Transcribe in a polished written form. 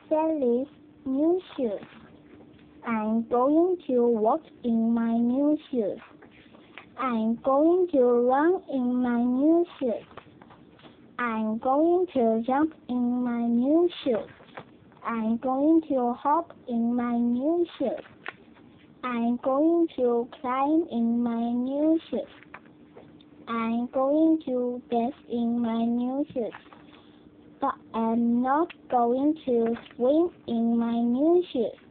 Sally's new shoes. I'm going to walk in my new shoes. I'm going to run in my new shoes. I'm going to jump in my new shoes. I'm going to hop in my new shoes. I'm going to climb in my new shoes. I'm going to dance in my new shoes. But I'm not going to swim in my new shoes.